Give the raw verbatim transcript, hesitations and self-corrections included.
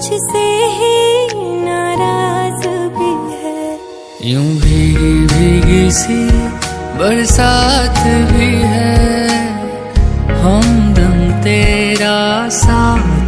मुझसे ही नाराज भी है। यूं भीगी भीगी सी बरसात भी है, हम